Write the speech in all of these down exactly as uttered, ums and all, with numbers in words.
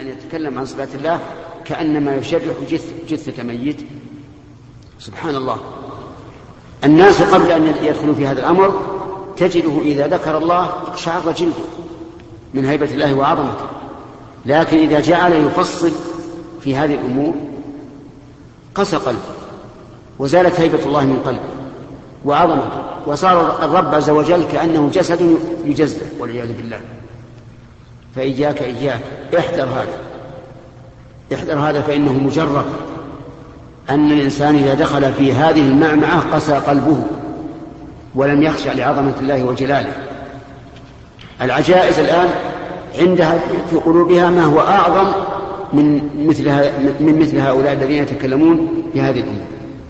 يتكلم عن صفات الله كأنما يشرح جثة ميت. سبحان الله. الناس قبل أن يدخلوا في هذا الأمر تجده إذا ذكر الله اقشعر جلده من هيبة الله وعظمته، لكن إذا جعل يفصل في هذه الأمور قسى قلبه وزالت هيبة الله من قلبه وعظمته، وصار الرب عز وجل كأنه جسد يجزأ والعياذ بالله. فإياك إياك احذر هذا، احذر هذا، فإنه مجرد أن الإنسان إذا دخل في هذه المعمعة قسى قلبه ولم يخشع لعظمة الله وجلاله. العجائز الآن عندها في قلوبها ما هو أعظم من مثل, من مثل هؤلاء الذين يتكلمون بهذه الأمور.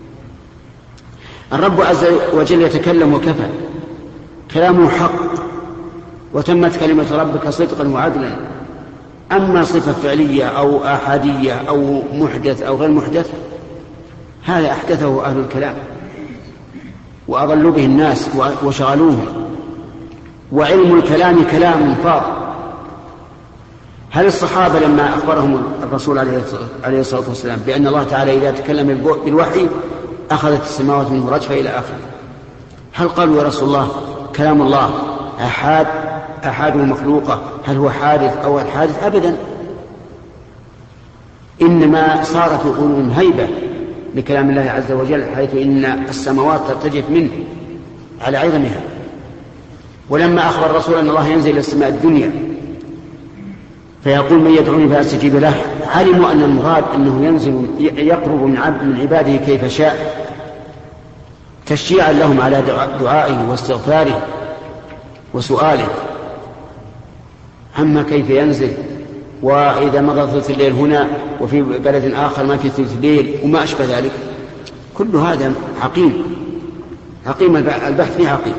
الرب عز وجل يتكلم وكفى، كلامه حق، وتمت كلمة ربك صدقا وعدلا. أما صفة فعلية أو آحادية أو محدث أو غير محدث هذا أحدثه أهل الكلام وأضلوا به الناس وشغلوهم، وعلم الكلام كلام فاضل. هل الصحابة لما أخبرهم الرسول عليه الصلاة والسلام بأن الله تعالى إذا تكلم بالوحي أخذت السماوات منه رجفة إلى آخره، هل قالوا يا رسول الله كلام الله أحاد أحاد مخلوقة، هل هو حادث أو الحادث؟ أبدا، إنما صار في قلوبهم هيبة لكلام الله عز وجل، حيث إن السماوات ترتجف منه على عظمها. ولما أخبر الرسول أن الله ينزل إلى السماء الدنيا فيقول من يدعوني فأستجيب له، علموا أن المراد أنه ينزل يقرب من عبد من عباده كيف شاء، تشجيعا لهم على دعائه واستغفاره وسؤاله. أما كيف ينزل وإذا مضى ثلث الليل هنا وفي بلد آخر ما في ثلث الليل وما أشبه ذلك، كل هذا عقيم عقيم البحث فيه عقيم.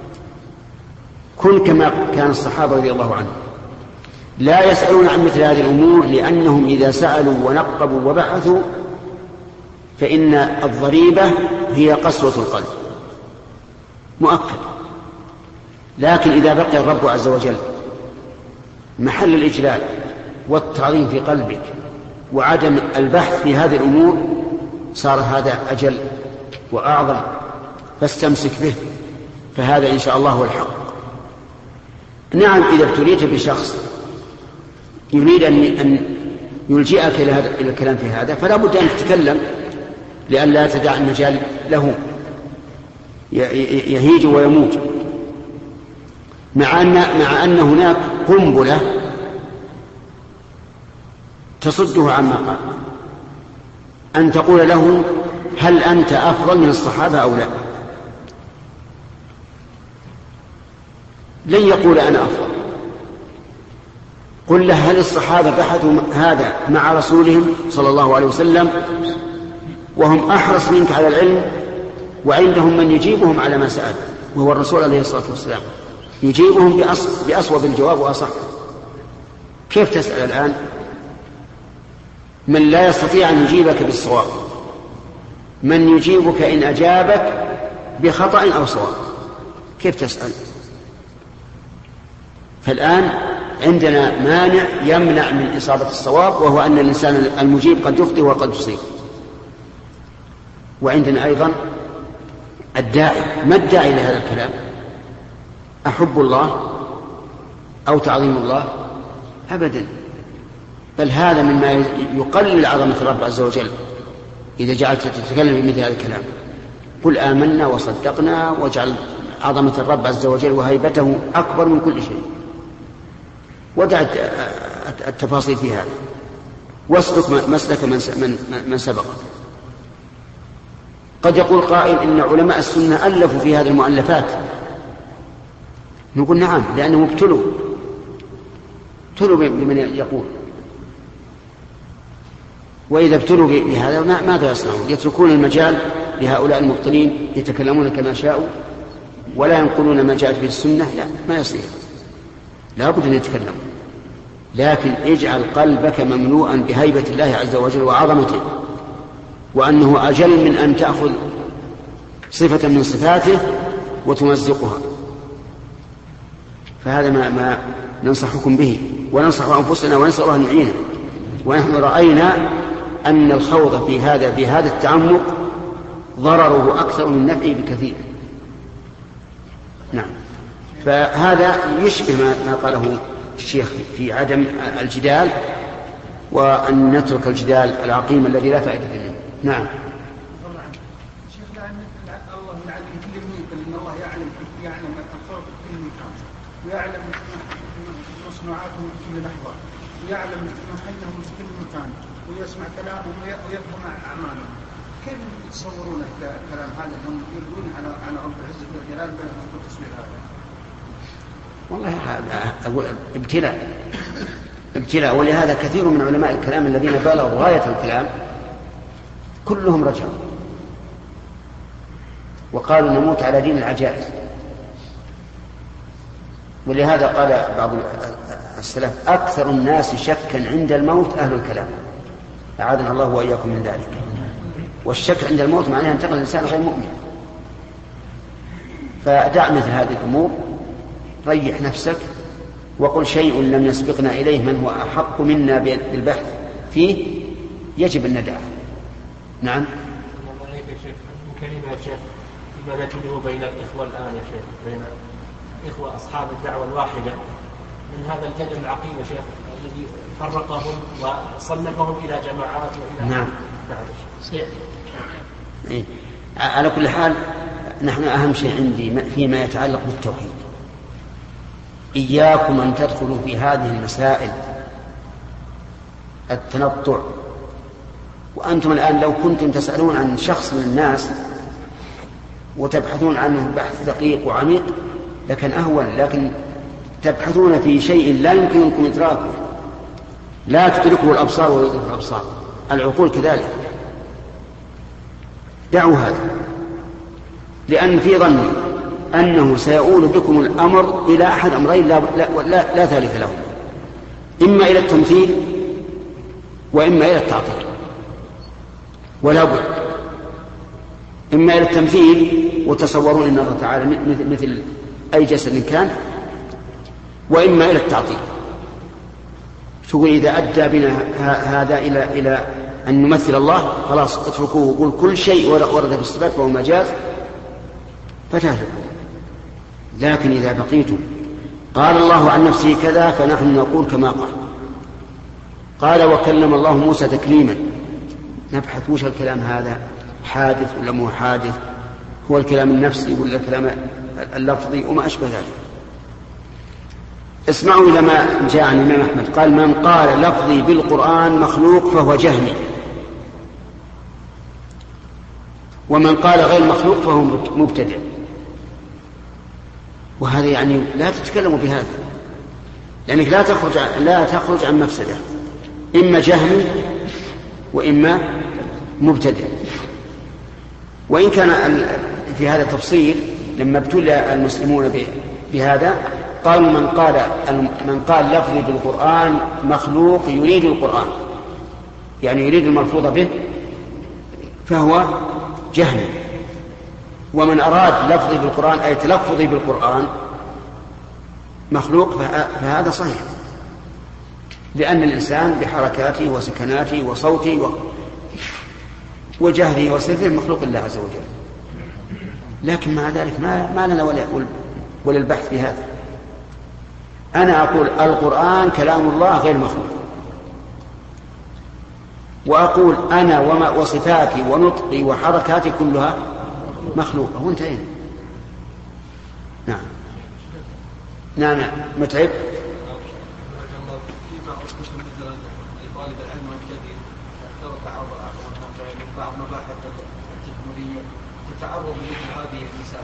كن كما كان الصحابة رضي الله عنهم لا يسألون عن مثل هذه الأمور، لأنهم إذا سألوا ونقبوا وبحثوا فإن الضريبة هي قسوة القلب مؤكد. لكن إذا بقي الرب عز وجل محل الإجلال والتعظيم في قلبك وعدم البحث في هذه الأمور صار هذا أجل وأعظم، فاستمسك به، فهذا إن شاء الله هو الحق. نعم، إذا ابتليت بشخص يريد أن يلجئك إلى الكلام في هذا فلا بد أن تتكلم لئلا تدع المجال له يهيج ويموت، مع أن, مع أن هناك قنبلة تصده عما قال، أن تقول له هل أنت أفضل من الصحابة أو لا؟ لن يقول أنا أفضل. قل له هل الصحابة بحثوا هذا مع رسولهم صلى الله عليه وسلم وهم أحرص منك على العلم، وعندهم من يجيبهم على ما سأل وهو الرسول عليه الصلاة والسلام، يجيبهم بأصوب الجواب وأصح. كيف تسأل الآن من لا يستطيع أن يجيبك بالصواب، من يجيبك إن أجابك بخطأ أو صواب؟ كيف تسأل؟ فالآن عندنا مانع يمنع من إصابة الصواب، وهو أن الإنسان المجيب قد يخطئ وقد يصيب. وعندنا أيضا الداعي. ما الداعي لهذا الكلام؟ أحب الله أو تعظيم الله؟ أبدا، بل هذا مما يقلل عظمة الرب عز وجل إذا جعلت تتكلم بمثل هذا الكلام. قل آمنا وصدقنا، واجعل عظمة الرب عز وجل وهيبته أكبر من كل شيء، ودع التفاصيل في هذا، واسلك مسلك من, من سبق. قد يقول قائل إن علماء السنة ألفوا في هذه المؤلفات، نقول نعم، لأنهم ابتلوا ابتلوا بمن يقول، وإذا ابتلوا بهذا ماذا يصنعون؟ يتركون المجال لهؤلاء المبطلين يتكلمون كما شاءوا ولا ينقلون ما جاءت به السنة. لا، ما يصير، لا بد أن يتكلم، لكن اجعل قلبك مملوءا بهيبة الله عز وجل وعظمته، وأنه أجل من أن تأخذ صفة من صفاته وتمزقها. فهذا ما, ما ننصحكم به، وننصح أنفسنا ونسأل الله أن يعيننا. ونحن رأينا أن الخوض في هذا بهذا التعمق ضرره أكثر من نفعه بكثير. نعم. فهذا يشبه ما قاله الشيخ في عدم الجدال، وأن نترك الجدال العقيم الذي لا فائدة منه. نعم. ويعلم مصنوعاتهم في كل لحظة، ويعلم محلهم في كل مكان، ويسمع كلامهم ويفهم أعمالهم. كيف يتصورون الكلام هذا أنهم يقولون على على رب العزة والجلال بينهم التصوير هذا؟ والله هذا أقول ابتلاء ابتلاء ولهذا كثير من علماء الكلام الذين بلغوا غاية الكلام كلهم رجعوا وقالوا نموت على دين العجائز. ولهذا قال بعض السلف أكثر الناس شكا عند الموت أهل الكلام، أعاذنا الله وإياكم من ذلك. والشك عند الموت معناه ينتقل الإنسان غير مؤمن. فدع مثل هذه الأمور، ريح نفسك وقل شيء لم يسبقنا إليه من هو أحق منا بالبحث فيه يجب أن ندعه. نعم. كلمة شيخ فيما نجده بين الإخوة الآن يا شيخ، بين إخوة أصحاب الدعوة الواحدة، من هذا الجدل العقيم يا شيخ الذي فرقهم وصنفهم إلى جماعات وإلى نعم. إيه. على كل حال نحن أهم شيء عندي فيما يتعلق بالتوحيد، إياكم أن تدخلوا في هذه المسائل التنطع. وأنتم الآن لو كنتم تسألون عن شخص من الناس وتبحثون عنه بحث دقيق وعميق لكن أهون، لكن تبحثون في شيء لا يمكنكم إدراكه، لا تدركه الأبصار ويدرك الأبصار، العقول كذلك. دعوا هذا، لأن في ظني أنه سيؤول بكم الأمر إلى أحد أمرين لا, لا, لا, لا ثالث لهم، إما إلى التمثيل وإما إلى التعطيل، ولا بد. إما إلى التمثيل وتصورون أن الله تعالى مثل أي جسد كان، وإما إلى التعطيل. تقول إذا أدى بنا هذا إلى إلى أن نمثل الله خلاص اتركوه وقول كل شيء ورد في الصفات فهو مجاز فتهلكوا. لكن إذا بقيتم قال الله عن نفسه كذا فنحن نقول كما قال. قال وكلم الله موسى تكليما، نبحث وش الكلام هذا، حادث ولا مو حادث، هو الكلام النفسي ولا الكلام اللفظي وما أشبه ذلك. اسمعوا إلى ما جاء عن الإمام أحمد قال من قال لفظي بالقرآن مخلوق فهو جهمي، ومن قال غير مخلوق فهو مبتدع. وهذا يعني لا تتكلموا بهذا، لأنك لا تخرج لا تخرج عن مفسدة، إما جهمي وإما مبتدع. وإن كان في هذا التفصيل لما ابتلى المسلمون بهذا قالوا من قال من قال لفظي بالقرآن مخلوق يريد القرآن، يعني يريد الملفوظ به فهو جهمي، ومن أراد لفظي بالقرآن أي تلفظي بالقرآن مخلوق فهذا صحيح، لأن الإنسان بحركاته وسكناته وصوته وجهره وسره مخلوق الله عز وجل. لكن مع ذلك ما, ما لنا ولا, ولا البحث في هذا. أنا أقول القرآن كلام الله غير مخلوق، وأقول أنا وما وصفاتي ونطقي وحركاتي كلها مخلوقة وانتهينا. نعم نعم متعب. بعض مباحث التكملية تتعرض مثل هذه المسائل.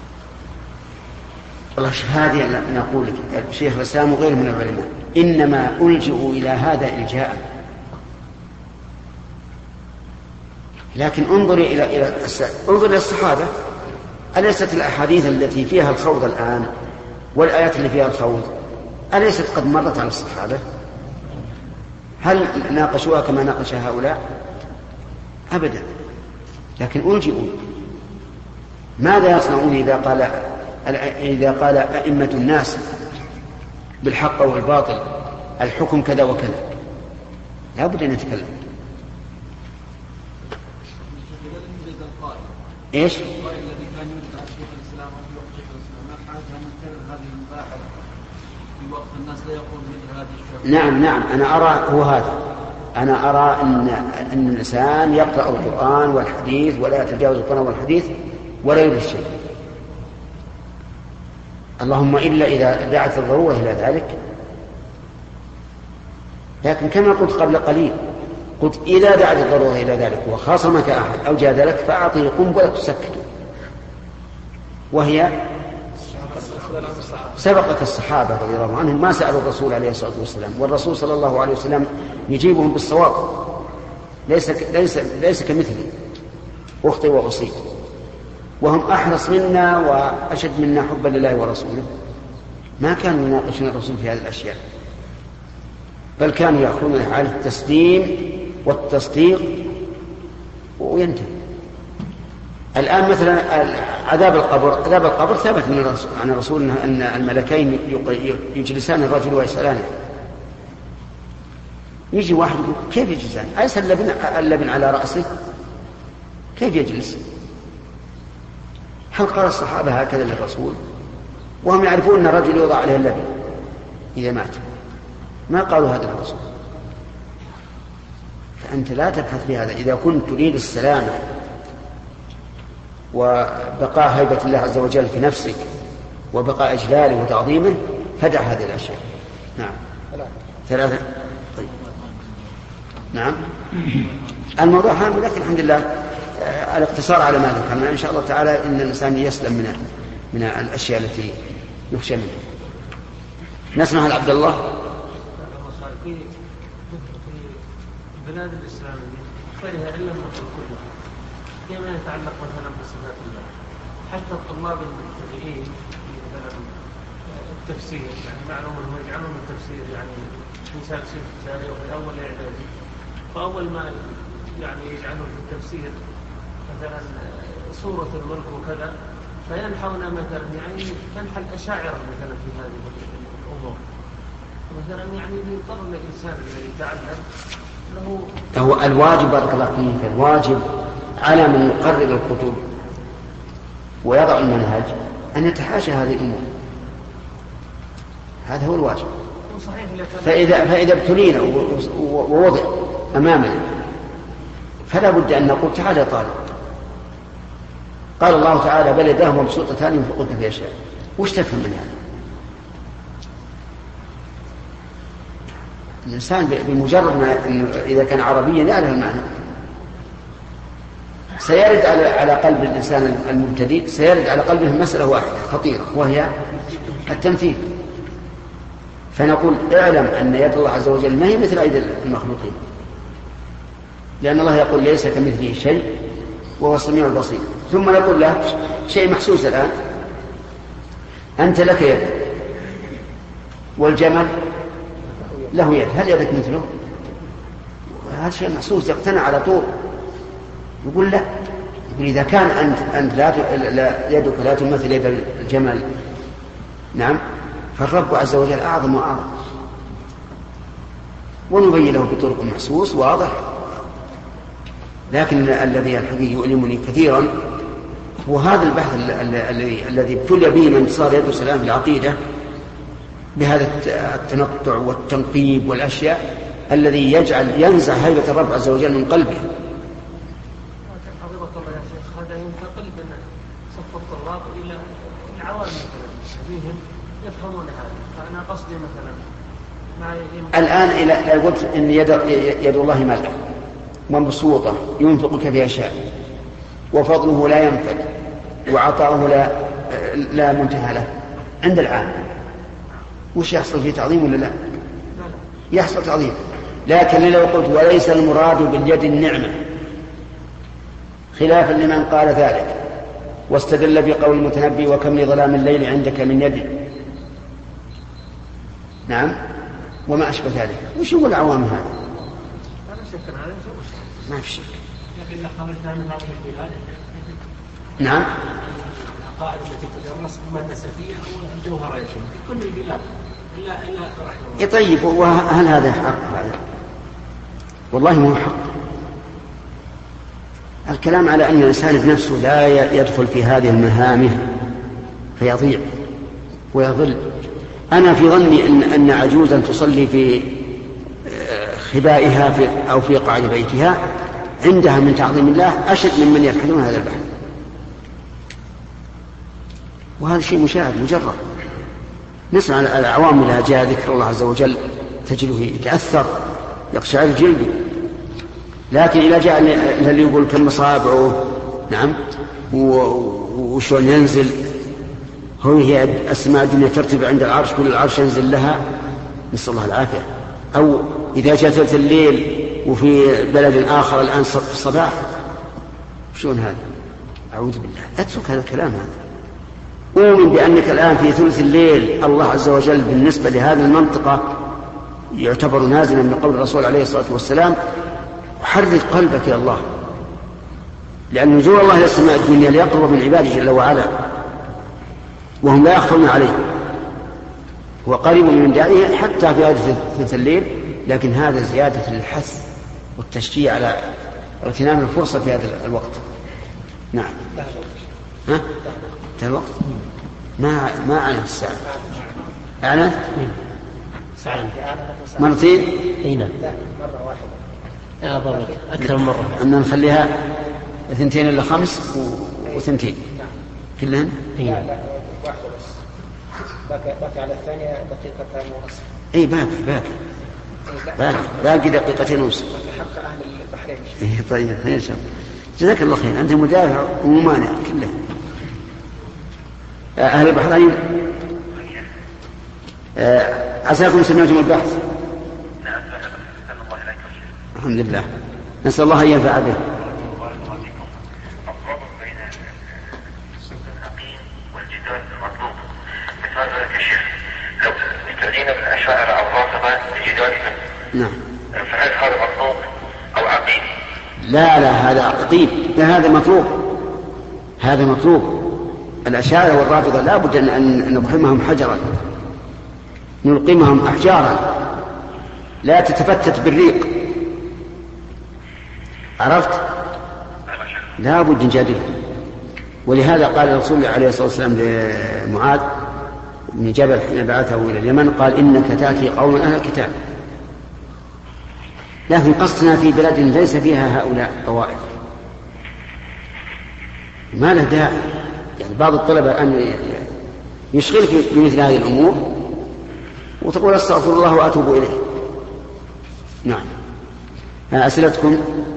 والله شوف هذه نقول لك الشيخ الإسلام غير من العلماء إنما ألجئوا إلى هذا إلجاء، لكن انظري إلى إلى انظر إلى الصحابة، أليست الأحاديث التي فيها الخوض الآن والآيات اللي فيها الخوض أليست قد مرت على الصحابة؟ هل ناقشوها كما ناقش هؤلاء؟ أبدا. لكن ألجئوا. ماذا يصنعون إذا قال إذا قال أئمة الناس بالحق والباطل الحكم كذا وكذا؟ لا بد أن يتكلم. إيش؟ الذي كان يريد على شيخ الإسلام وفي وقت شيخ الإسلام ما حاجة من كرر هذه المباحث في وقت الناس لا يقول مثل هذه الشيء. نعم نعم أنا أرى هو هذا، أنا أرى أن أن الإنسان يقرأ القرآن والحديث ولا يتجاوز القرآن والحديث ولا يريد الشيء، اللهم إلا إذا دعت الضرورة إلى ذلك. لكن كما قلت قبل قليل، قلت إذا دعت الضرورة إلى ذلك وخاصمك أحد أو جادلك فأعطيه قنبلة تسكته، وهي سبقت الصحابة رضي الله عنهم ما سألوا الرسول عليه الصلاة والسلام، والرسول صلى الله عليه وسلم يجيبهم بالصواب، ليس ليس ليس كمثلي أخطئ وأصيب، وهم أحرص منا وأشد منا حبا لله ورسوله، ما كانوا يناقشون الرسول في هذه الأشياء، بل كانوا يأخذون على التسليم والتصديق وينتهي. الآن مثلا عذاب القبر، عذاب القبر ثبت من الرسول عن الرسول أن الملكين يجلسان الرجل ويسألانه. يجي واحد يقول كيف يجلسان؟ أليس اللبن, اللبن على رأسه؟ كيف يجلس؟ هل قال الصحابة هكذا للرسول وهم يعرفون أن الرجل يوضع عليه اللبن إذا مات؟ ما قالوا هذا للرسول. فأنت لا تبحث في هذا. إذا كنت تريد السلامة وبقاء هيبة الله عز وجل في نفسك وبقاء إجلاله وتعظيمه فدع هذه الأشياء. نعم ثلاثة. طيب نعم الموضوع هام، لكن الحمد لله الاقتصار على ما ذكرنا إن شاء الله تعالى إن الإنسان يسلم من من الأشياء التي يخشى منها. نسمع عبد الله. في بلاد الإسلامية فرها إلا المطلوب كله كما يتعلق مثلا بصفات الله. حتى الطلاب المبتدئين مثلا التفسير، يعني معلوم أنهم يجعلون التفسير يعني مثال سنة ابتدائي أو في الأول إعدادي، فأول ما يعني يجعلون في التفسير مثلا سورة الملك وكذا فينحون مثلا يعني تنحى الأشاعرة مثلا في هذه الأمور مثلا، يعني يضطر الإنسان الذي يتعلم له هو الواجب بارك الله فيك، الواجب على من يقرر الكتب ويضع المنهج أن يتحاشى هذه الأمور، هذا هو الواجب. فإذا فإذا ابتلينا ووضع أمامنا فلا بد أن نقول تعال يا طالب، قال الله تعالى بل يداه مبسوطتان ينفق كيف يشاء، وش تفهم من هذا؟ الإنسان بمجرد ما إذا كان عربيا يعرف المعنى سيرد على على قلب الإنسان المبتدئ، سيرد على قلبه مسألة واحدة خطيرة وهي التمثيل. فنقول اعلم أن يد الله عز وجل ما هي مثل أيدي المخلوقين، لأن الله يقول ليس كمثله شيء وهو السميع البصير. ثم نقول له شيء محسوس الآن، أنت لك يد والجمل له يد، هل يدك مثله؟ هذا شيء محسوس يقتنع على طول. يقول لا، يقول إذا كان أنت, أنت لا, لا يدك لا تمثل يد الجمل، نعم، فالرب عز وجل أعظم وأعظم، ونبين له بطرق محسوس واضح. لكن الذي الحقيقي يؤلمني كثيرا هو هذا البحث الذي الذي ابتلي به من صار يدرس الآن في العقيدة بهذا التنطع والتنقيب والأشياء الذي يجعل ينزع هيبة الرب عز وجل من قلبه. حفظك الله يا شيخ، هذا ينتقل من صف الطلاب إلى العوام مثلا فيهم يفهمون هذا. فأنا قصدي مثلا الآن إلى قلت إن يد, يد الله ملأ مبسوطة ينفق كيف يشاء وفضله لا ينفد وعطاؤه لا لا منتهى له عند العام، وش يحصل فيه تعظيم ولا لا؟ يحصل تعظيم. لكن لو قلت وليس المراد باليد النعمة خلافا لمن قال ذلك واستدل بقول المتنبي وكم لظلام الليل عندك من يد، نعم، وما أشبه ذلك. وش يقول العوام هذا؟ ما في شك. لكن خرجنا من هذه البلاد نعم العقائد التي تدرس مدرسة فيها والجوهرة في كل البلاد إلا إلا رحمه الله. طيب، وهل هذا حق هذا؟ والله ما هو حق. الكلام على أن الإنسان بنفسه لا يدخل في هذه المهامه فيضيع ويضل. أنا في ظني أن, أن عجوزا تصلي في خبائها في أو في قاعد بيتها عندها من تعظيم الله أشد ممن يفعلون هذا البحث، وهذا شيء مشاهد مجرد. نسمع العوام إذا جاء ذكر الله عز وجل تجده يتأثر يقشعر جلده، لكن إذا جاء اللي يقول كم صابعه نعم وشلون ينزل، هو هي أسماء الدنيا ترتب عند العرش كل العرش ينزل لها، نسأل الله العافية. أو إذا جاء ثلث الليل وفي بلد آخر الآن في الصباح، شلون هذا؟ أعوذ بالله، أترك هذا الكلام. هذا أؤمن بأنك الآن في ثلث الليل الله عز وجل بالنسبة لهذه المنطقة يعتبر نازلا من قول الرسول عليه الصلاة والسلام، وحرك قلبك يا الله، لأن نزول الله إلى السماء الدنيا ليقرب من عباده جل وعلا وهم لا يخفون عليه، وقريب من داره حتى في هذا ثلث الليل. لكن هذا زيادة للحث والتشجيع على اغتنام الفرصة في هذا الوقت. نعم. ها؟ انتهى الوقت؟ ما ما أعلم الساعة. أعلم؟ ساعة مرتين؟ أي نعم. مرة واحدة. أكثر من مرة. أن نخليها اثنتين إلا خمس وثنتين. كلهن؟ أي نعم. واحدة بس. باقي باقي على الثانية دقيقتين ونصف. أي باقي باقي. باقي باقي دقيقتين ونصف. حق أهل البحرين. إيه طيب خير شاء. جزاك الله خير، أنت مدافع وممانع كله. أهل البحرين عساكم سمعتم البحث؟ نعم. الحمد لله، نسأل الله أن ينفع به. نعم. فهل هذا مطلوب أو عقيم؟ لا لا هذا عقيم، لا هذا مطلوب، هذا مطلوب. الأشاعرة والرافضة لا بد أن نقحمهم حجرا، نلقمهم أحجارا لا تتفتت بالريق، عرفت؟ لا بد نجادلهم. ولهذا قال الرسول عليه الصلاة والسلام لمعاذ بن جبل حين بعثه إلى اليمن، قال إنك تأتي قوما أهل الكتاب، لكن قصدنا في بلد ليس فيها هؤلاء طوائف، ما له داعي. يعني بعض الطلبة أن يشغلك بمثل هذه الأمور وتقول استغفر الله وأتوب إليه. نعم. أسئلتكم؟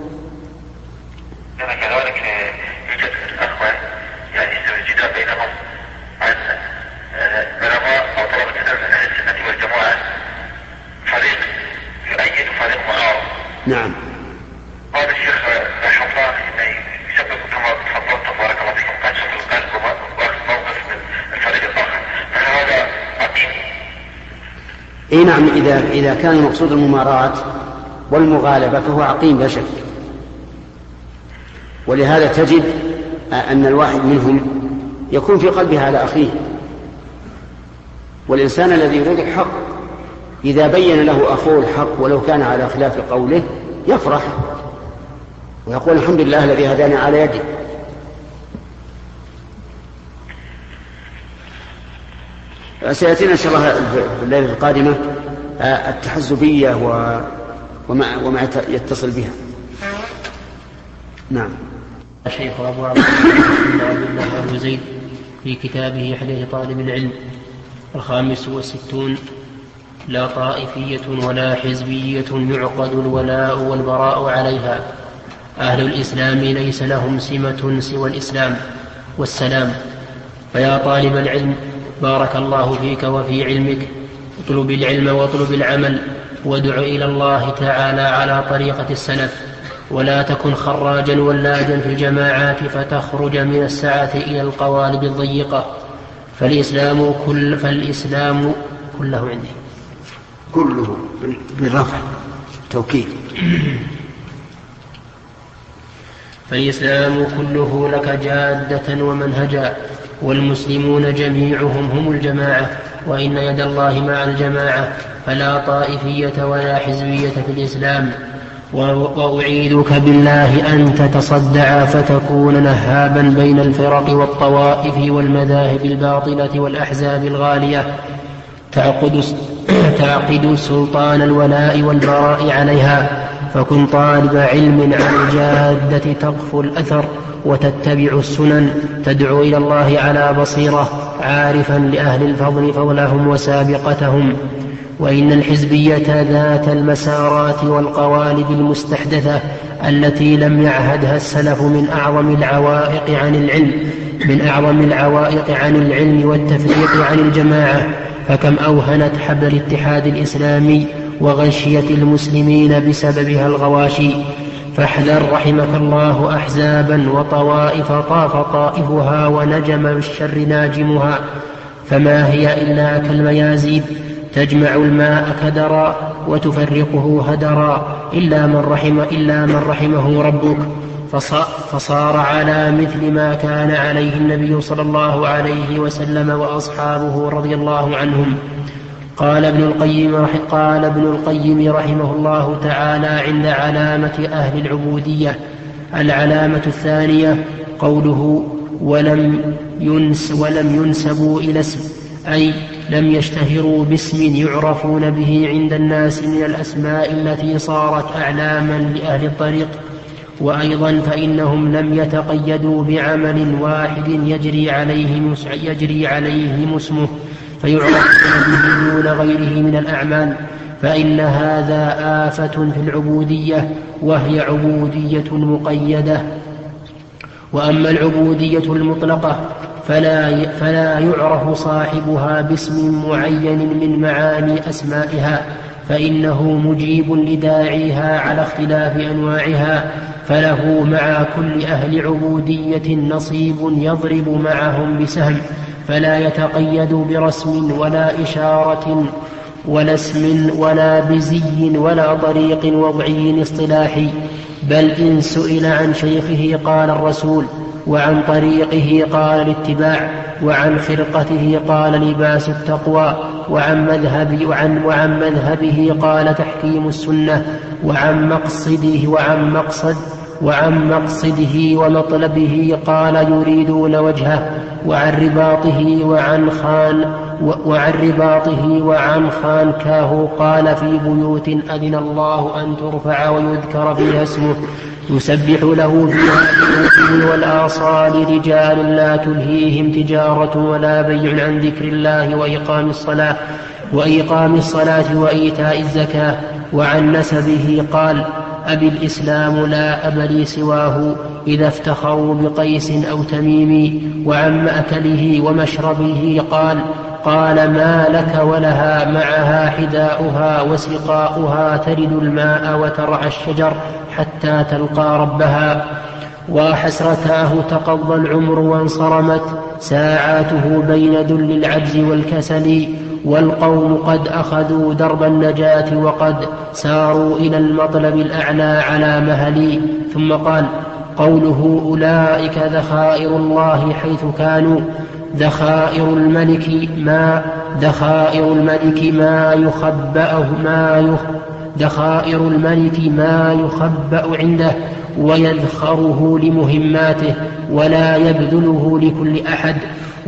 أنا كذلك يوجد أخوة يعني الجدال بينهم عن علماء أو طلبة العلم من أهل السنة والجماعة، فريق يؤيد وفريق معارض. نعم. هذا الشيخ حفاظ يسبب كما تفضلت بارك الله فيكم قسوة القلب وأخذ موقف من الفريق الآخر، فهل هذا عقيم؟ اي نعم، إذا إذا كان المقصود المماراة والمغالبة فهو عقيم لا شك. ولهذا تجد أن الواحد منهم يكون في قلبه على أخيه، والإنسان الذي يريد الحق إذا بين له أخوه الحق ولو كان على خلاف قوله يفرح ويقول الحمد لله الذي هداني على يدي. سيأتينا إن شاء الله في الليلة القادمة التحزبية وما, وما يتصل بها. نعم. الشيخ أبو عبد الله بن زيد في كتابه حديث طالب العلم الخامس والستون: لا طائفية ولا حزبية يعقد الولاء والبراء عليها. أهل الإسلام ليس لهم سمة سوى الإسلام والسلام. فيا طالب العلم بارك الله فيك وفي علمك، اطلب العلم واطلب العمل، وادع إلى الله تعالى على طريقة السلف، ولا تكن خراجا ولاجا في الجماعات فتخرج من السعة إلى القوالب الضيقة. فالإسلام كل فالإسلام كله عندي كله بالرفع توكيد. فالإسلام كله لك جادة ومنهجا، والمسلمون جميعهم هم الجماعة، وإن يد الله مع الجماعة، فلا طائفية ولا حزبية في الإسلام. وأعيذك بالله أن تتصدع فتكون نهابا بين الفرق والطوائف والمذاهب الباطلة والأحزاب الغالية تعقد, تعقد سلطان الولاء والبراء عليها. فكن طالب علم عن الجادة تقفو الأثر وتتبع السنن تدعو إلى الله على بصيرة عارفا لأهل الفضل فضلهم وسابقتهم. وإن الحزبية ذات المسارات والقوالب المستحدثة التي لم يعهدها السلف من أعظم العوائق عن العلم من أعظم العوائق عن العلم والتفريق عن الجماعة. فكم أوهنت حبل الاتحاد الإسلامي وغشيت المسلمين بسببها الغواشي. فاحذر رحمك الله أحزابا وطوائف طاف طائفها ونجم بالشر ناجمها، فما هي إلا كالميازيب تجمع الماء كدرا وتفرقه هدرا إلا من رحم إلا من رحمه ربك. فصار على مثل ما كان عليه النبي صلى الله عليه وسلم وأصحابه رضي الله عنهم. قال ابن القيم قال ابن القيم رحمه الله تعالى عند علامة أهل العبودية: العلامة الثانية قوله ولم ينس ولم ينسبوا إلى اسم، أي لم يشتهروا باسم يعرفون به عند الناس من الأسماء التي صارت أعلاما لأهل الطريق. وأيضا فإنهم لم يتقيدوا بعمل واحد يجري عليه يجري عليه اسمه فيعرف به دون غيره من الأعمال، فإن هذا آفة في العبودية، وهي عبودية مقيدة. وأما العبودية المطلقة فلا فلا يعرف صاحبها باسم معين من معاني أسمائها، فإنه مجيب لداعيها على اختلاف أنواعها، فله مع كل أهل عبودية نصيب يضرب معهم بسهم، فلا يتقيد برسم ولا إشارة ولا اسم ولا بزي ولا طريق وضعي اصطلاحي، بل إن سئل عن شيخه قال الرسول، وعن طريقه قال الاتباع، وعن خرقته قال لباس التقوى، وعن مذهبه, وعن وعن مذهبه قال تحكيم السنة، وعن مقصده وعن مقصد وعن مقصده ومطلبه قال يريدون وجهه، وعن رباطه وعن خان وعن رباطه وعن خانكاه قال في بيوت أذن الله أن ترفع ويذكر فيها اسمه يسبح له فيها بالغدو والآصال رجال لا تلهيهم تجارة ولا بيع عن ذكر الله وإقام الصلاة وإقام الصلاة وإيتاء الزكاة. وعن نسبه قال أبي الإسلام لا أب لي سواه إذا افتخروا بقيس أو تميم. وعن مأكله ومشربه قال قال ما لك ولها معها حذاؤها وسقاؤها ترد الماء وترعى الشجر حتى تلقى ربها. وحسرتاه تقضى العمر وانصرمت ساعاته بين ذل العجز والكسل، والقوم قد أخذوا درب النجاة وقد ساروا إلى المطلب الأعلى على مهلي. ثم قال قوله أولئك ذخائر الله حيث كانوا، ذخائر الملك ما ذخائر الملك ما يخبأه ما يخ ذخائر الملك ما يخبأ عنده ويذخره لمهماته ولا يبذله لكل أحد،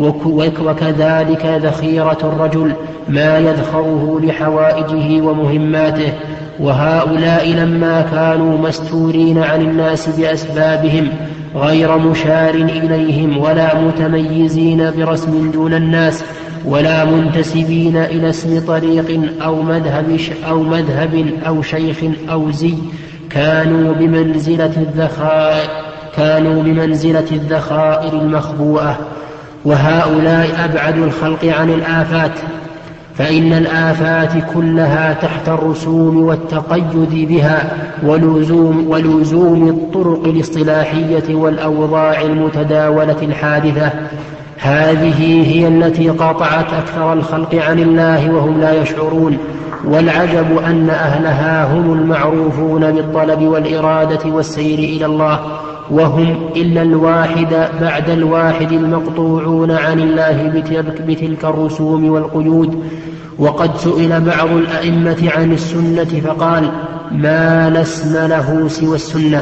وكذلك ذخيرة الرجل ما يذخره لحوائجه ومهماته. وهؤلاء لما كانوا مستورين عن الناس بأسبابهم غير مشار إليهم ولا متميزين برسم دون الناس ولا منتسبين إلى اسم طريق أو مذهب أو مذهب أو شيخ أو زي، كانوا بمنزلة الذخائر كانوا بمنزلة الذخائر المخبوءة. وهؤلاء أبعد الخلق عن الآفات، فإن الآفات كلها تحت الرسوم والتقيد بها ولزوم, ولزوم الطرق الاصطلاحية والأوضاع المتداولة الحادثة. هذه هي التي قاطعت أكثر الخلق عن الله وهم لا يشعرون. والعجب أن أهلها هم المعروفون بالطلب والإرادة والسير إلى الله، وهم إلا الواحد بعد الواحد المقطوعون عن الله بتلك الرسوم والقيود. وقد سئل بعض الأئمة عن السنة فقال ما لا اسم له سوى السنة،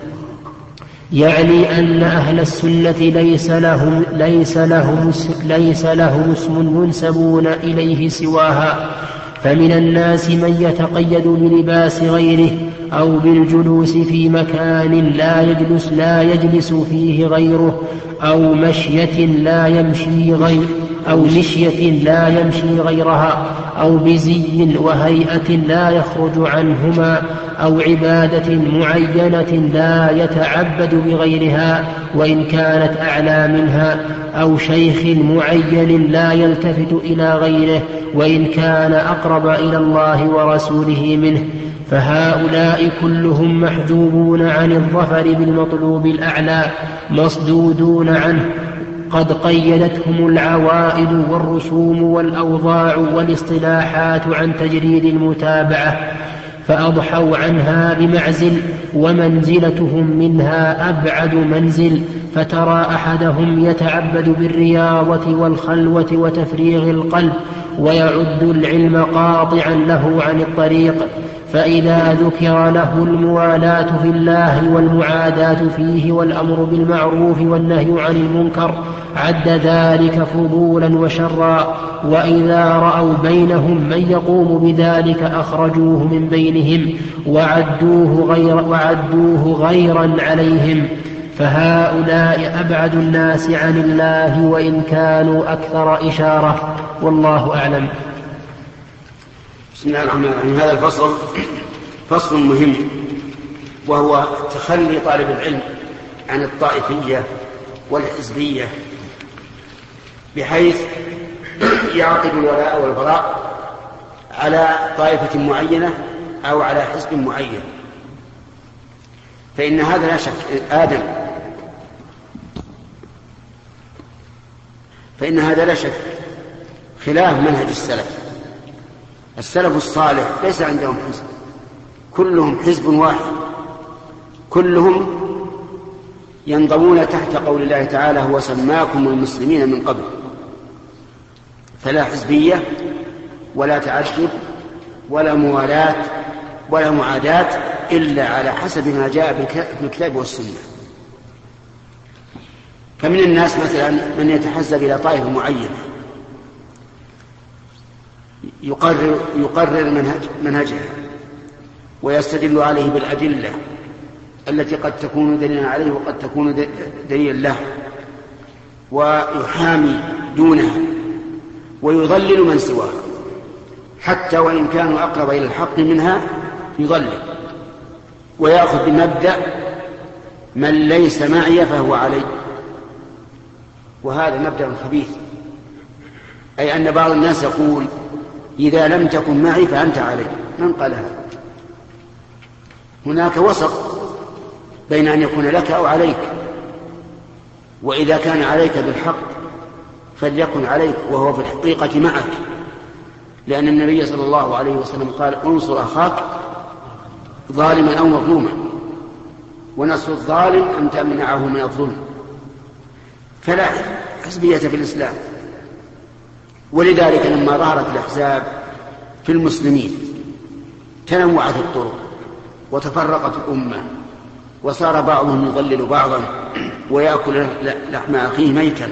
يعني أن أهل السنة ليس لهم, ليس لهم, ليس لهم اسم ينسبون إليه سواها. فمن الناس من يتقيد بلباس غيره أو بالجلوس في مكان لا يجلس, لا يجلس فيه غيره، أو مشية لا يمشي غير أو مشية لا يمشي غيرها، أو بزي وهيئة لا يخرج عنهما، أو عبادة معينة لا يتعبد بغيرها وإن كانت أعلى منها، أو شيخ معين لا يلتفت إلى غيره وإن كان أقرب إلى الله ورسوله منه، فهؤلاء كلهم محجوبون عن الظفر بالمطلوب الأعلى مصدودون عنه، قد قيدتهم العوائد والرسوم والأوضاع والاصطلاحات عن تجريد المتابعة، فأضحوا عنها بمعزل، ومنزلتهم منها أبعد منزل. فترى أحدهم يتعبد بالرياضة والخلوة وتفريغ القلب، ويعد العلم قاطعا له عن الطريق، فإذا ذكر له الموالاة في الله والمعاداة فيه والأمر بالمعروف والنهي عن المنكر عد ذلك فضولا وشرا، وإذا رأوا بينهم من يقوم بذلك أخرجوه من بينهم وعدوه, غير وعدوه غيرا عليهم، فهؤلاء أبعد الناس عن الله وإن كانوا أكثر إشارة، والله أعلم. بسم الله الرحمن الرحيم. هذا الفصل فصل مهم، وهو تخلي طالب العلم عن الطائفية والحزبية، بحيث يعقد الولاء والبراء على طائفة معينة أو على حزب معين، فإن هذا لا شك آدم فإن هذا لا شك خلاف منهج السلف. السلف الصالح ليس عندهم حزب، كلهم حزب واحد، كلهم ينضمون تحت قول الله تعالى: هو سماكم المسلمين من قبل. فلا حزبية ولا تعدد ولا موالاة ولا معاداة إلا على حسب ما جاء في الكتاب والسنة. فمن الناس مثلا من يتحزب إلى طائفة معينة، يقرر, يقرر منهج منهجها ويستدل عليه بالأدلة التي قد تكون دليلا عليه وقد تكون دليلا له، ويحامي دونها ويضلل من سواه، حتى وإن كانوا أقرب إلى الحق منها يضلل، ويأخذ بمبدأ من ليس معي فهو علي. وهذا مبدأ خبيث، أي أن بعض الناس يقول: إذا لم تكن معي فأنت علي. من قال هذا؟ هناك وسط بين أن يكون لك أو عليك، وإذا كان عليك بالحق فليكن عليك وهو في الحقيقة معك، لأن النبي صلى الله عليه وسلم قال: انصر أخاك ظالما أو مظلوما، ونصر الظالم أن تمنعه من الظلم. فلا حزبية في الإسلام. ولذلك لما ظهرت الأحزاب في المسلمين تنوعت الطرق وتفرقت الأمة، وصار بعضهم يضلل بعضا ويأكل لحم أخيه ميتا،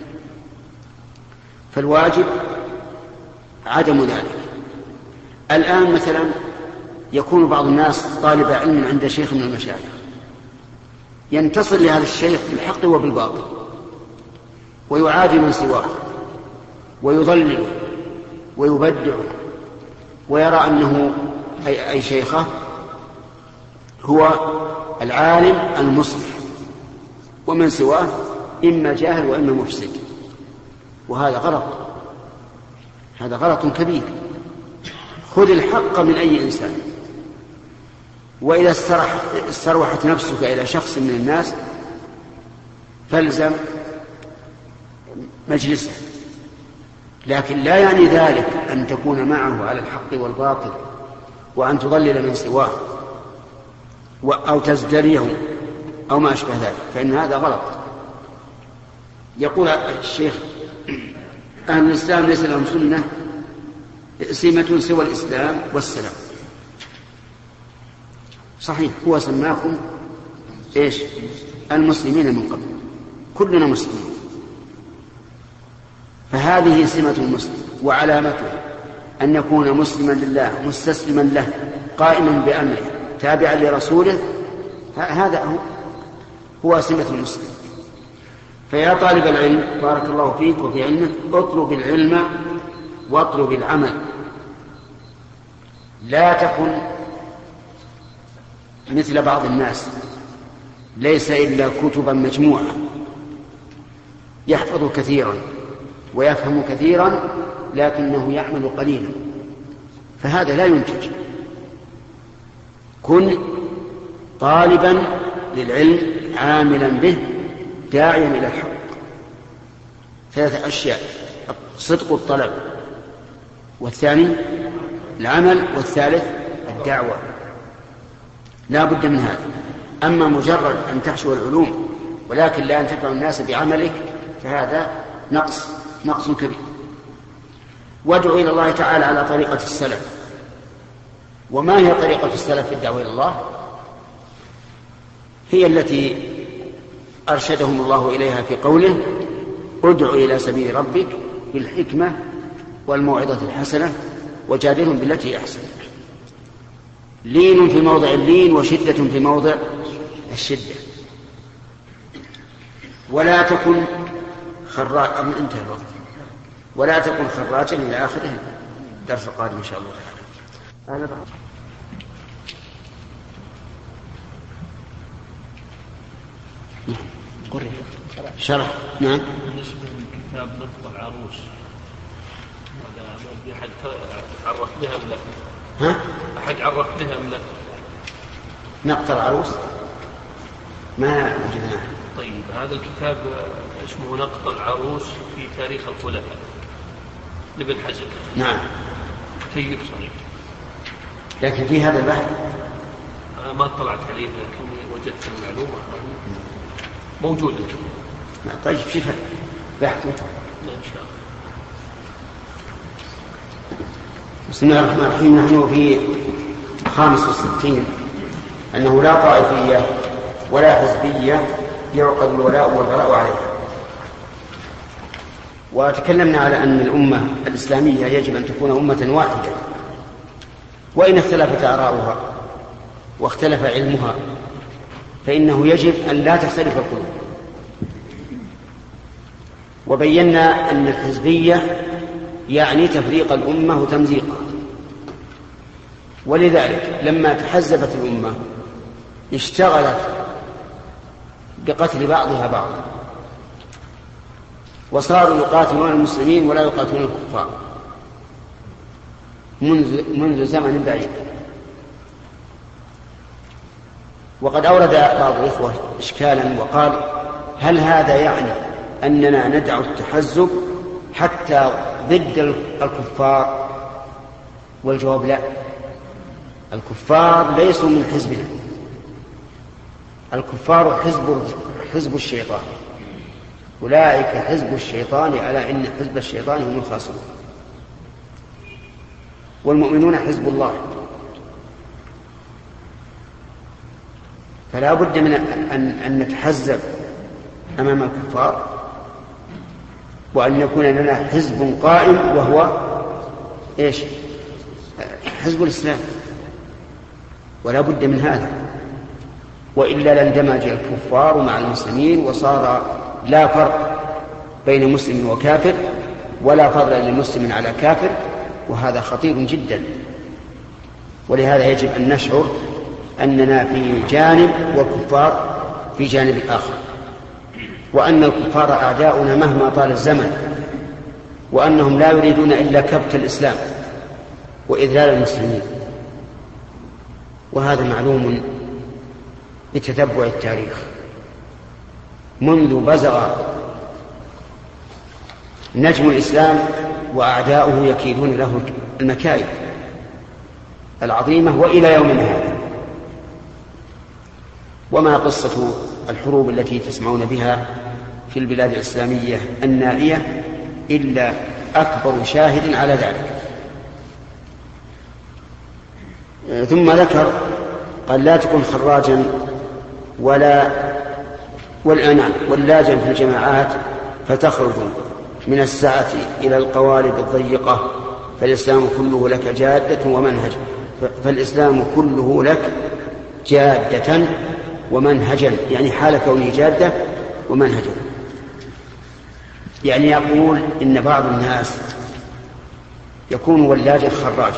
فالواجب عدم ذلك. الآن مثلا يكون بعض الناس طالب علم عند شيخ من المشايخ، ينتصر لهذا الشيخ بالحق وبالباطل، ويعادي من سواه ويضلله ويبدعه، ويرى أنه أي, أي شيخه هو العالم المصلح، ومن سواه إما جاهل وإما مفسد. وهذا غلط، هذا غلط كبير. خذ الحق من أي إنسان، وإذا استروحت نفسك إلى شخص من الناس فالزم مجلسه، لكن لا يعني ذلك أن تكون معه على الحق والباطل وأن تضلل من سواه أو تزدريه أو ما أشبه ذلك، فإن هذا غلط. يقول الشيخ: أهل الإسلام ليس لهم سنة سمة سوى الإسلام والسلام. صحيح، هو سماكم إيش؟ المسلمين من قبل، كلنا مسلمين. فهذه سمة المسلم وعلامته أن يكون مسلما لله مستسلما له قائما بأمره تابعا لرسوله. هذا هو, هو سمة المسلم. فيا طالب العلم بارك الله فيك وفي علمك، اطلب العلم واطلب العمل، لا تكن مثل بعض الناس ليس إلا كتبا مجموعة، يحفظ كثيرا ويفهم كثيرا لكنه يعمل قليلا، فهذا لا ينتج. كن طالبا للعلم عاملا به داعيا إلى الحق. ثلاثة أشياء: صدق الطلب، والثاني العمل، والثالث الدعوة. لا بد من هذا. أما مجرد أن تحشو العلوم ولكن لا أن تنفع الناس بعملك فهذا نقص نقص كبير. وادعو إلى الله تعالى على طريقة السلف. وما هي طريقة السلف في الدعوة إلى الله؟ هي التي أرشدهم الله إليها في قوله: ادع إلى سبيل ربك بالحكمة والموعظة الحسنة وجادلهم بالتي أحسن. لين في موضع اللين وشدة في موضع الشدة. ولا تكن خراجا انتهى الوقت. ولا تكن خراجا إلى آخره. الدرس القادم إن شاء الله تعالى. أنا بعد. قرر شرح. نعم. بالنسبة لكتاب نقط العروس، هذا ما أحد عرف بها ولا ها؟ أحد عرف بها ولا نقط العروس ما وجدناه. طيب، هذا الكتاب اسمه نقط العروس في تاريخ الخلفاء لابن حزم. نعم. كتيب صحيح، لكن في هذا البحث أنا ما اطلعت عليه لكني وجدت المعلومة موجودة. طيب شوف بحثه. إن شاء الله. بسم الله الرحمن الرحيم. نحن في خامس وستين. أنه لا طائفية ولا حزبية يعقد الولاء والبراء عليها. وتكلمنا على أن الأمة الإسلامية يجب أن تكون أمة واحدة، وإن اختلفت آراؤها واختلف علمها فإنه يجب أن لا تختلف القلوب. وبينا أن الحزبية يعني تفريق الأمة وتمزيقها، ولذلك لما تحزبت الأمة اشتغلت بقتل بعضها بعضا، وصاروا يقاتلون المسلمين ولا يقاتلون الكفار منذ, منذ زمن بعيد. وقد أورد بعض الإخوة إشكالا وقال: هل هذا يعني أننا ندعو التحزب حتى ضد الكفار؟ والجواب لا، الكفار ليسوا من حزبنا، الكفار حزب حزب الشيطان، أولئك حزب الشيطان، على إن حزب الشيطان هم الخاسرون، والمؤمنون حزب الله. فلا بد من أن, أن نتحزب أمام الكفار، وأن يكون لنا حزب قائم وهو إيش؟ حزب الإسلام، ولا بد من هذا، وإلا لاندمج الكفار مع المسلمين وصار لا فرق بين مسلم وكافر ولا فضل لمسلم على كافر، وهذا خطير جدا. ولهذا يجب أن نشعر أننا في جانب والكفار في جانب آخر، وأن الكفار أعداؤنا مهما طال الزمن، وأنهم لا يريدون إلا كبت الإسلام وإذلال المسلمين. وهذا معلوم بتتبع التاريخ منذ بزغ نجم الإسلام وأعداؤه يكيدون له المكائد العظيمة وإلى يومنا هذا. وما قصة الحروب التي تسمعون بها في البلاد الإسلامية النائية إلا أكبر شاهد على ذلك. ثم ذكر قال لا تكن خراجا ولا والأنام واللاجا في الجماعات فتخرج من السعة إلى القوالب الضيقة، فالإسلام كله لك جادة ومنهجا فالإسلام كله لك جادة ومنهجا، يعني حال كونه جادة ومنهجا. يعني يقول إن بعض الناس يكون ولاجا خراجا،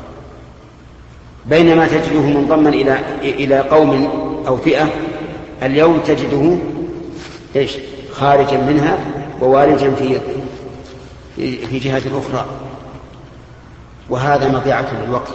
بينما تجده منضما إلى إلى قوم أو فئة، اليوم تجده إيش خارجا منها ووالجا في في جهة أخرى، وهذا مضيعة للوقت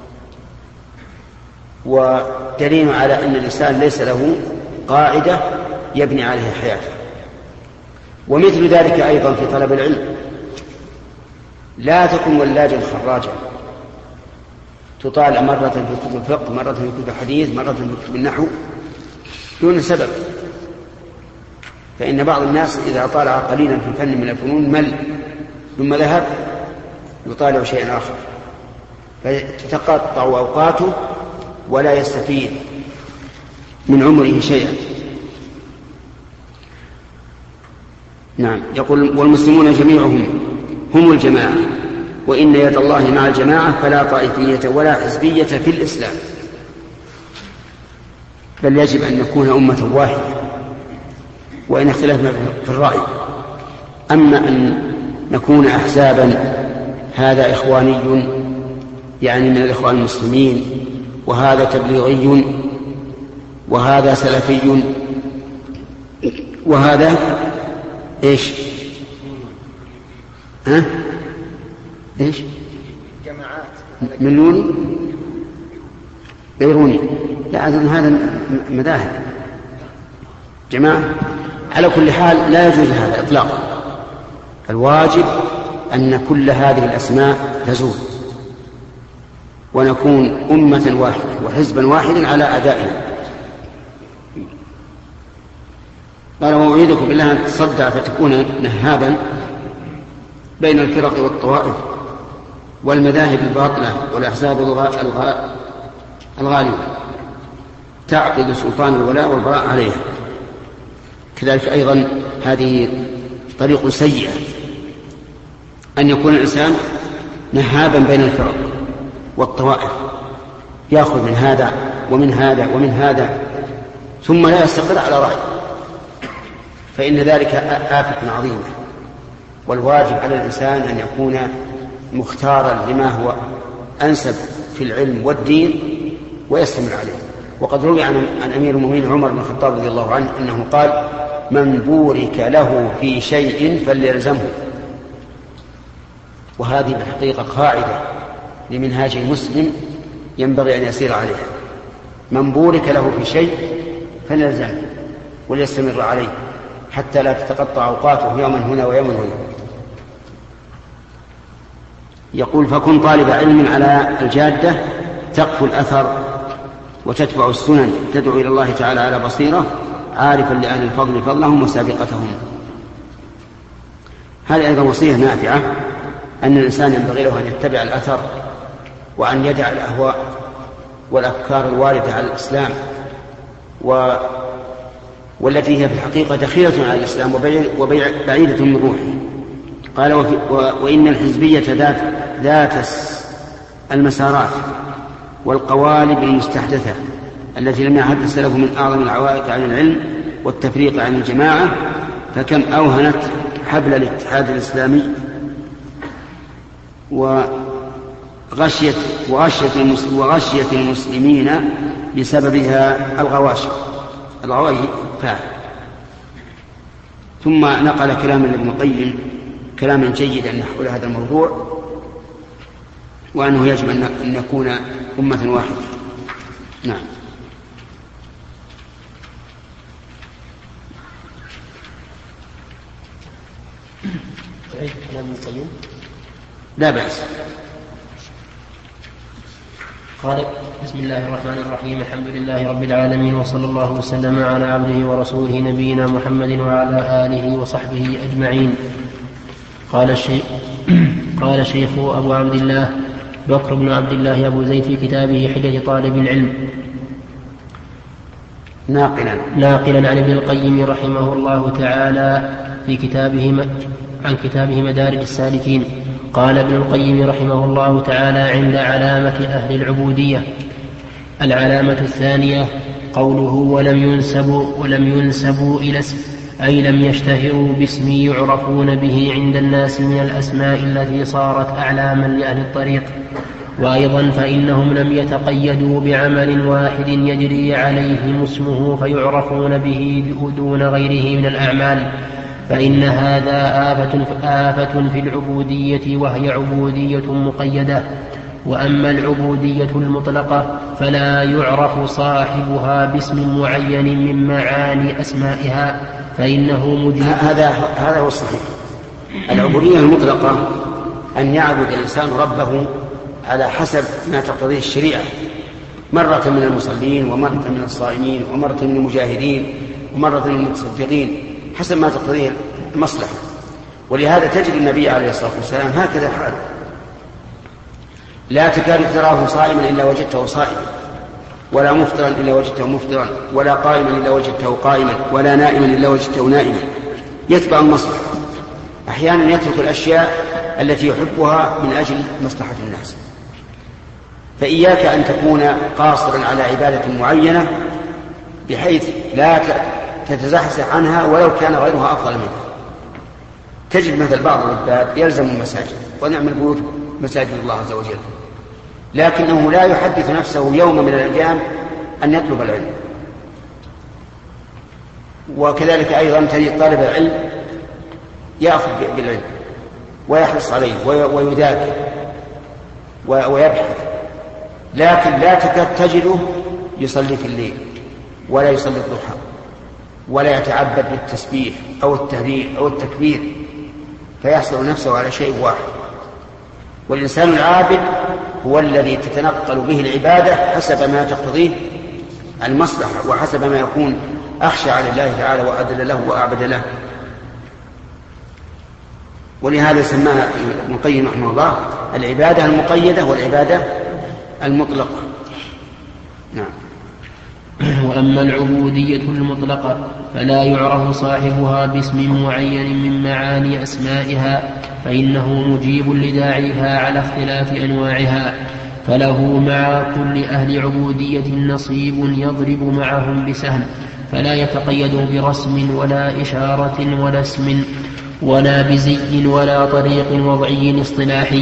ودليل على أن الإنسان ليس له قاعدة يبني عليها حياته. ومثل ذلك أيضا في طلب العلم، لا تكن ولاجا خراجا تطالع مرة في كتب الفقه، مرة في كتب الحديث، مرة في كتب النحو دون سبب، فإن بعض الناس إذا طالع قليلا في فن من الفنون مل ثم ذهب يطالع شيئا آخر فتتقطع أوقاته ولا يستفيد من عمره شيئا. نعم. يقول والمسلمون جميعهم هم الجماعة، وإن يد الله مع الجماعة فلا طائفية ولا حزبية في الإسلام، بل يجب أن نكون أمة واحدة وإن اختلفنا في الرأي. أما أن نكون أحزابا هذا إخواني يعني من الإخوان المسلمين، وهذا تبليغي، وهذا سلفي، وهذا إيش ها إيش جماعات ملوني بيروني، لا أظن هذا مذاهب جماعة. على كل حال لا يجوز هذا إطلاقا، الواجب أن كل هذه الأسماء تزول ونكون أمة واحدة وحزبا واحدا على أعدائنا. قال وأعيذكم بالله أن تصدع فتكون نهابا بين الفرق والطوائف والمذاهب الباطلة والأحزاب الغالية تعقد سلطان الولاء والبراء عليها. كذلك أيضا هذه طريق سيئة أن يكون الإنسان نهابا بين الفرق والطوائف، يأخذ من هذا ومن هذا ومن هذا ثم لا يستقر على رأي، فإن ذلك آفة عظيمة. والواجب على الإنسان أن يكون مختارا لما هو أنسب في العلم والدين ويستمر عليه. وقد روي عن أمير المؤمنين عمر بن الخطاب رضي الله عنه أنه قال من بورك له في شيء فليلزمه. وهذه بالحقيقة قاعدة لمنهاج المسلم ينبغي أن يسير عليها، من بورك له في شيء فليلزمه وليستمر عليه حتى لا تتقطع أوقاته يوما هنا ويوما هنا. يقول فكن طالب علم على الجادة تقف الأثر وتتبع السنن تدعو إلى الله تعالى على بصيرة عارفا لأهل الفضل فضلهم وسابقتهم. هذه أيضا وصية نافعة أن الإنسان ينبغي له أن يتبع الأثر وأن يدع الأهواء والأفكار الواردة على الإسلام و... والتي هي في الحقيقة دخيلة على الإسلام وبعيدة من روحه. قال وفي... و... وإن الحزبية ذات, ذات المسارات والقوالب المستحدثة التي لم يعهد السلف من أعظم العوائق عن العلم والتفريق عن الجماعة، فكم أوهنت حبل الاتحاد الإسلامي وغشيت وغشيت, وغشيت المسلمين بسببها الغواشي الغواشي فاعل. ثم نقل كلاما لابن القيم كلاما جيدا حول هذا الموضوع، وأنه يجب أن نكون أمة واحدة. نعم. تعيد كلام ابن القيم؟ لا بأس. قال بسم الله الرحمن الرحيم الحمد لله رب العالمين وصلى الله وسلم على عبده ورسوله نبينا محمد وعلى آله وصحبه أجمعين. قال الشيخ قال الشيخ أبو عبد الله بكر بن عبد الله أبو زيد في كتابه حلية طالب العلم ناقلا ناقلا عن ابن القيم رحمه الله تعالى في كتابه عن كتابه مدارج السالكين قال ابن القيم رحمه الله تعالى عند علامة أهل العبودية: العلامة الثانية قوله ولم ينسبوا, ولم ينسبوا إلى اسم، أي لم يشتهروا باسم يعرفون به عند الناس من الأسماء التي صارت أعلاما لأهل الطريق. وأيضا فإنهم لم يتقيدوا بعمل واحد يجري عليهم اسمه فيعرفون به دون غيره من الأعمال، فإن هذا آفة, آفة في العبودية، وهي عبودية مقيدة. وأما العبودية المطلقة فلا يعرف صاحبها باسم معين من معاني أسمائها، فإنه مجيب. هذا هذا هو الصحيح. العبودية المطلقة أن يعبد الإنسان ربه على حسب ما تقتضيه الشريعة، مرة من المصلين ومرة من الصائمين ومرة من المجاهدين ومرة من المتصدقين، حسب ما تقتضيه المصلحة. ولهذا تجد النبي عليه الصلاة والسلام هكذا حاله، لا تكاد تراه صائما إلا وجدته صائما، ولا مفطرا إلا وجدته مفطرا، ولا قائما إلا وجدته قائما، ولا نائما إلا وجدته نائما، يتبع المصلحة. أحيانا يترك الأشياء التي يحبها من أجل مصلحة الناس. فإياك أن تكون قاصرا على عبادة معينة بحيث لا تتزحزح عنها ولو كان غيرها أفضل منها. تجد مثل بعض العباد يلزم المساجد ونعم البيوت مساجد الله عز وجل، لكنه لا يحدث نفسه يوم من الأيام أن يطلب العلم. وكذلك أيضا تجد طالب العلم يأخذ بالعلم ويحرص عليه ويذاكر ويبحث، لكن لا تكاد تجده يصلي في الليل ولا يصلي الضحى ولا يتعبد بالتسبيح أو التهليل أو التكبير، فيحصل نفسه على شيء واحد. والإنسان العابد هو الذي تتنقل به العبادة حسب ما تقتضيه المصلحة وحسب ما يكون أخشى على الله تعالى وأذل له وأعبد له. ولهذا سماها ابن القيم رحمه الله العبادة المقيدة والعبادة المطلقة. نعم. وأما العبودية المطلقة فلا يعرف صاحبها باسم معين من معاني أسمائها، فإنه مجيب لداعيها على اختلاف أنواعها، فله مع كل أهل عبودية نصيب يضرب معهم بسهم، فلا يتقيد برسم ولا إشارة ولا اسم ولا بزي ولا طريق وضعي اصطلاحي،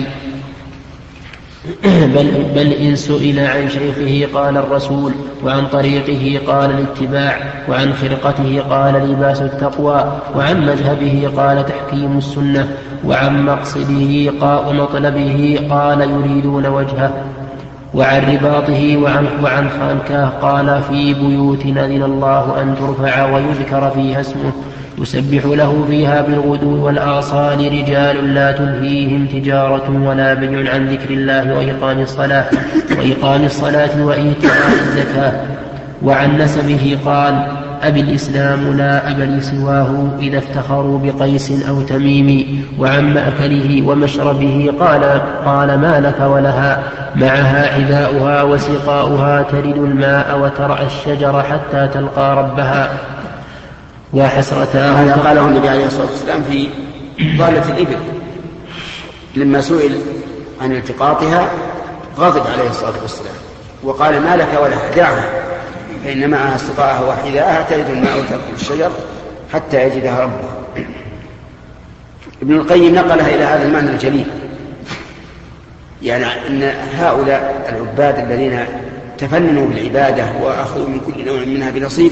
بل, بل إن سئل عن شيخه قال الرسول، وعن طريقه قال الاتباع، وعن خرقته قال لباس التقوى، وعن مذهبه قال تحكيم السنة، وعن مقصده ومطلبه قال يريدون وجهه، وعن رباطه وعن, وعن خانكاه قال في بيوت أذن الله أن ترفع ويذكر فيها اسمه يسبح له فيها بالغدو والآصال رجال لا تلهيهم تجارة ولا بيع عن ذكر الله وإقام الصلاة وإقام الصلاة وإيتاء الزكاة. وعن نسبه قال أبي الإسلام لا أب لي سواه إذا افتخروا بقيس أو تميم. وعن مأكله ومشربه قال قال ما لك ولها معها حذاؤها وسقاؤها ترد الماء وترعى الشجر حتى تلقى ربها. وحسرتها هذا قاله النبي عليه الصلاة والسلام في ضالة الإبل لما سئل عن التقاطها غضب عليه الصلاة والسلام وقال ما لك ولها دعها فإن معها سقاءها وحذاءها ترد الماء وتأكل الشجر حتى يجدها ربها. ابن القيم نقلها إلى هذا المعنى الجليل، يعني أن هؤلاء العباد الذين تفننوا بالعبادة وأخذوا من كل نوع منها بنصيب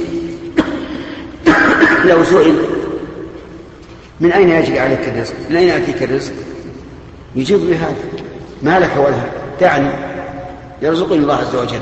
لو سئل من أين يجري عليك الرزق، من أين يأتيك الرزق، يجيب بهذا ما لك ولها دعني يرزقني الله عز وجل.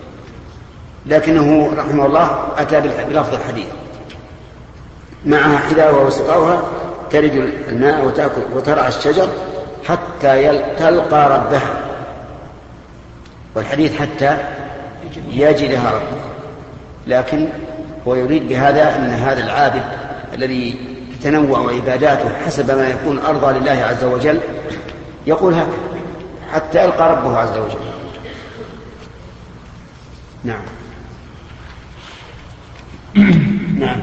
لكنه رحمه الله أتى بلفظ الحديث معها حذاؤها وسقاؤها ترد الماء وتأكل وترعى الشجر حتى تلقى ربها، والحديث حتى يجدها ربها. لكن هو يريد بهذا أن هذا العابد الذي تتنوع عباداته حسب ما يكون أرضى لله عز وجل يقول هكذا حتى يلقى ربه عز وجل. نعم. نعم.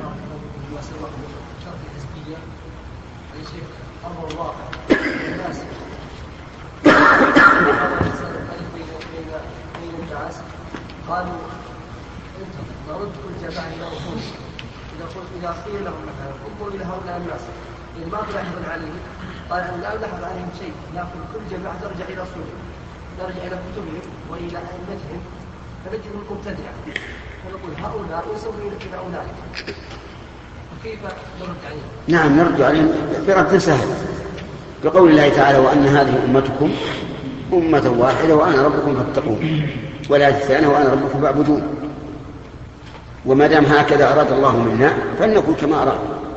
قالوا نرد كل جماعة إلى أصوله. إذا قلت إذا قيل لهم مثلا انظروا إلى هؤلاء الناس إذا ما تلاحظ عليهم قال أن لا نلاحظ عليهم شيء، لكن كل جماعة ترجع إلى أصولهم، نرجع إلى كتبهم وإلى أئمتهم فنجدهم مبتدعة ونقول هؤلاء يسوون إلى أولئك، فكيف نرد عليهم؟ نعم نرد عليهم برد سهل بقول الله تعالى وأن هذه أمتكم أمة واحدة وأنا ربكم فاتقون، ولا تثانى وأنا ربكم فاعبدون. وما دام هكذا أراد الله منا فلنكن كما أراد.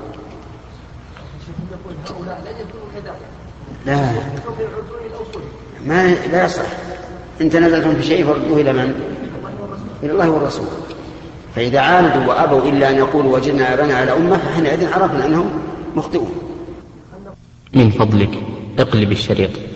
لا ما لا يصح. إن تنازلتم في شيء فردوه إلى من؟ إلى الله والرسول. فإذا عاندوا وأبوا إلا أن يقولوا وجدنا آباءنا على أمة فحينئذ عرفنا أنهم مخطئون. من فضلك اقلب الشريط.